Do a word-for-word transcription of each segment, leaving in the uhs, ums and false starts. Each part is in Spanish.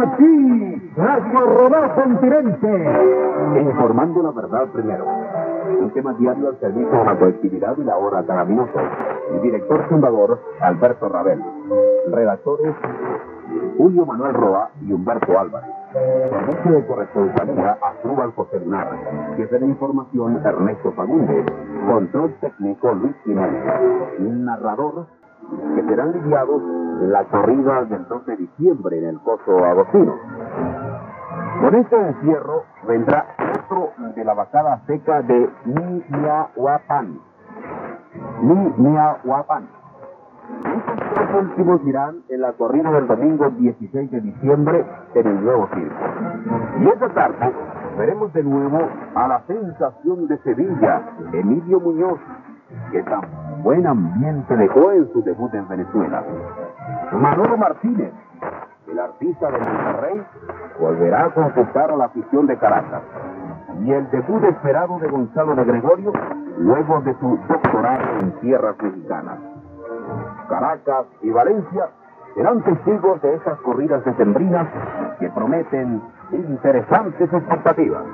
aquí, Radio Rodar Continente. Informando la verdad primero. Un tema diario al servicio de la colectividad y la hora calaminosa. El director fundador, Alberto Rabel. Redactores, Julio Manuel Roa y Humberto Álvarez. Servicio de corresponsalía, Asdrúbal José Lunar. Jefe de información, Ernesto Fagundes. Control técnico, Luis Jiménez. Narrador, que serán lidiados en la corrida del dos de diciembre en el Coso Agostino. Con este encierro vendrá otro de la vacada seca de Miahuapan. Miahuapan. Estos dos últimos irán en la corrida del domingo dieciséis de diciembre en el nuevo circo. Y esta tarde veremos de nuevo a la sensación de Sevilla, Emilio Muñoz, que tan buen ambiente dejó en su debut en Venezuela. Manolo Martínez, el artista de Monterrey, volverá a conquistar a la afición de Caracas. Y el debut esperado de Gonzalo de Gregorio, luego de su doctorado en tierras mexicanas. Caracas y Valencia serán testigos de esas corridas decembrinas que prometen interesantes expectativas.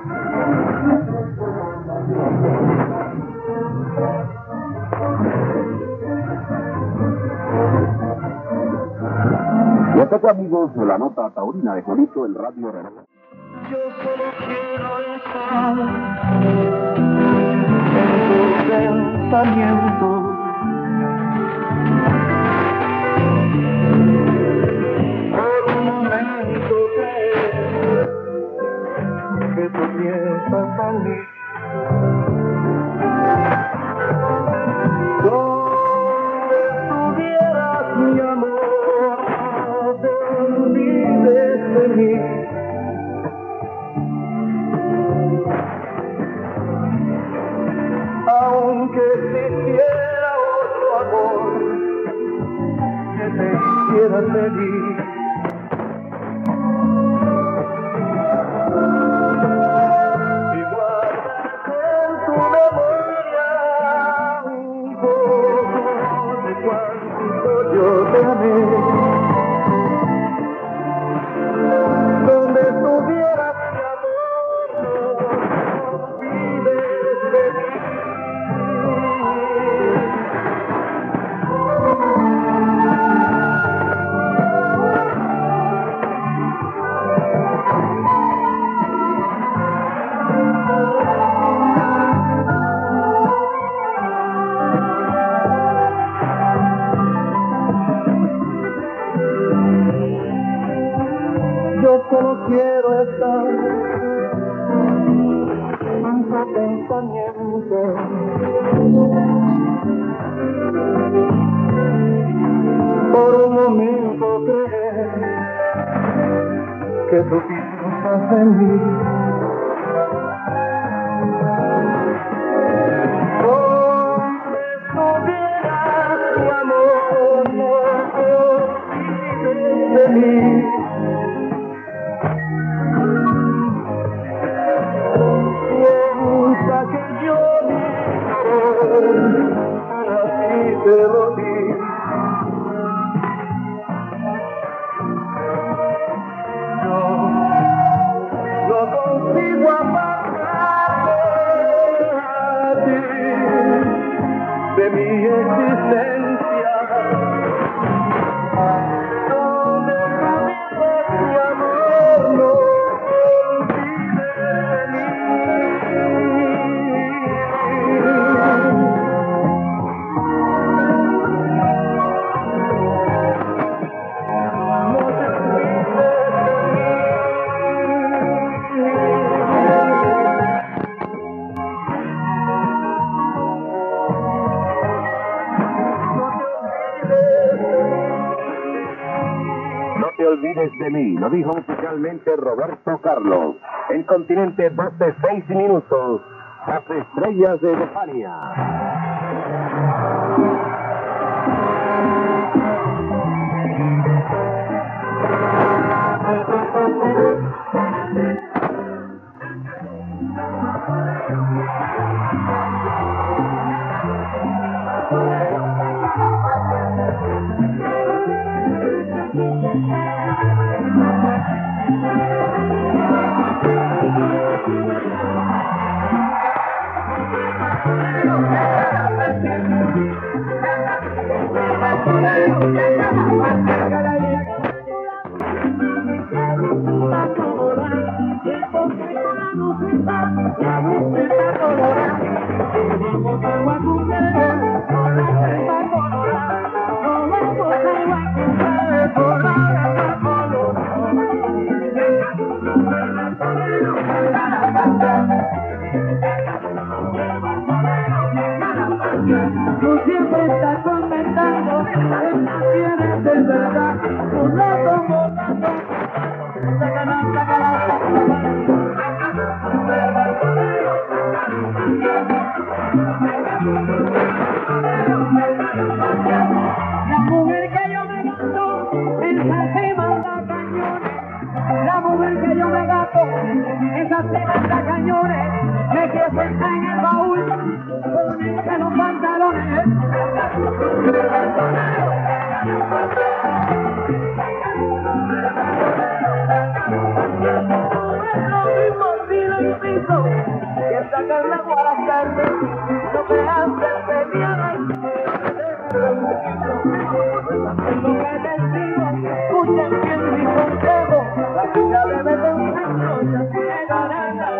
Y hasta aquí, amigos, la nota taurina de Juanito en Radio Reloj. Yo solo quiero estar en tu pensamiento. Por un momento creer que tú piensas en mí. Donde estuvieras, mi amor, no te olvides de mí. Aunque existiera otro amor que te hiciera feliz, y guardas en tu memoria un poco de cuánto yo te amé. Donde estuvieras, mi amor, no olvides de mí. Yo solo quiero estar en tu pensamiento. Por un momento creer que tú piensas en mí. Donde estuvieras, mi amor, no te olvides de mí. Piensa que yo vivo, así te lo digo. Yo no consigo apartarte a ti de mi existencia. Donde tú vives, mi amor, no te olvides de mí. No te olvides de mí, lo dijo oficialmente Roberto Carlos. En Continente, doce seis minutos. Las estrellas de Befania. Tú siempre estás comentando, tienes de verdad, un rato volando, sácala, sácala, la mujer que yo me gasto, esa se manda cañones, la mujer que yo me gasto, esa se manda cañones, me quiere sentar en el baúl, ponerse los pantalones. Que sacar la guaracarme, no me hace pelear. Lo que les digo, escuchen bien mi consejo, la vida debe de una cosa que ganarla.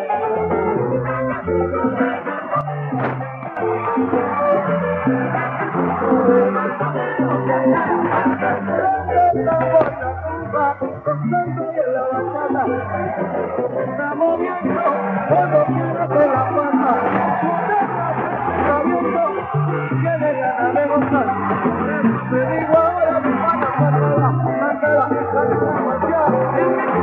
Está moviendo, todo quiero de la pata. Está viendo, tiene ganas de gozar. Te digo ahora, mi pana, sácala, sácala, sácala,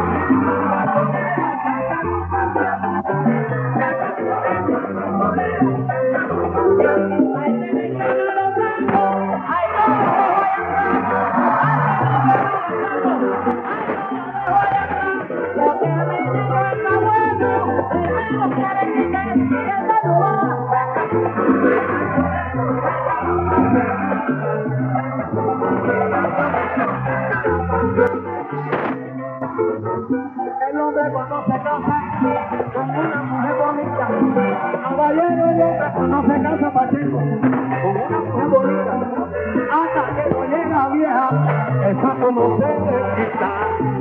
el hombre cuando se casa con una mujer bonita, caballero, el hombre cuando se casa Pacheco con una mujer bonita, hasta que no llega vieja, esa como se le quita.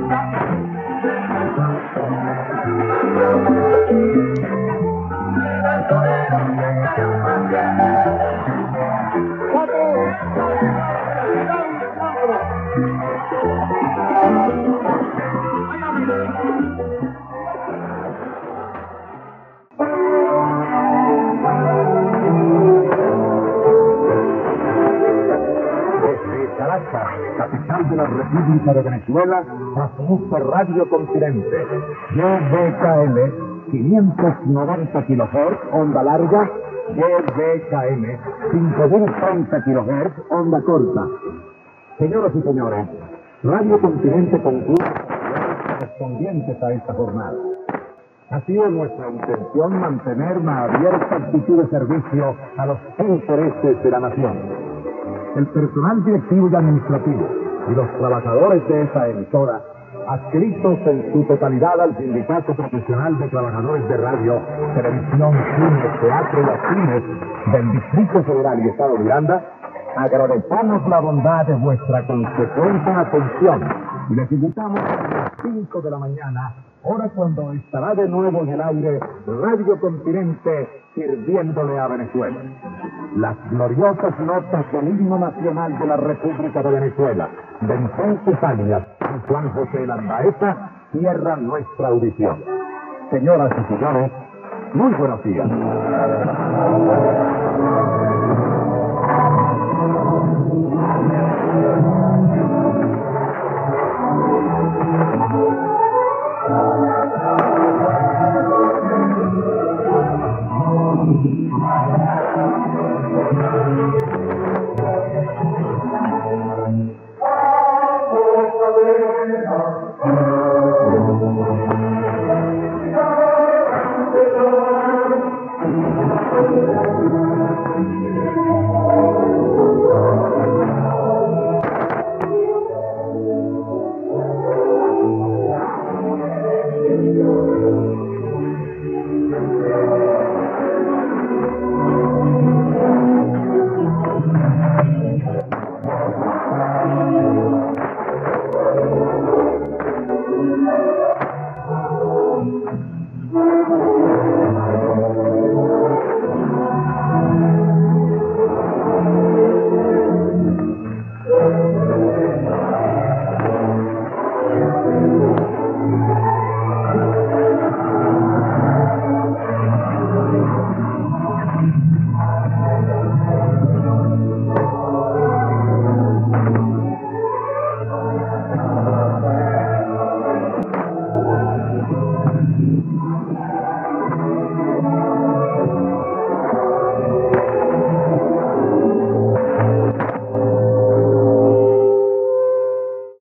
Desde Caracas, capital de la República de Venezuela, transmite Radio Continente, G B K M, quinientos noventa kilohertz, onda larga, G B K M, cinco mil treinta kilohertz, onda corta. Señoras y señores, Radio Continente concluye las correspondientes a esta jornada. Ha sido nuestra intención mantener una abierta actitud de servicio a los intereses de la nación. El personal directivo y administrativo y los trabajadores de esa emisora, adscritos en su totalidad al Sindicato Profesional de Trabajadores de Radio, Televisión, Cine, Teatro y Cines del Distrito Federal y Estado Miranda, agradecemos la bondad de vuestra consecuente atención y les invitamos a las cinco de la mañana, hora cuando estará de nuevo en el aire Radio Continente sirviéndole a Venezuela. Las gloriosas notas del himno nacional de la República de Venezuela, de Vicente Sánchez y Juan José Landaeta, cierran nuestra audición. Señoras y señores, muy buenos días. Thank you.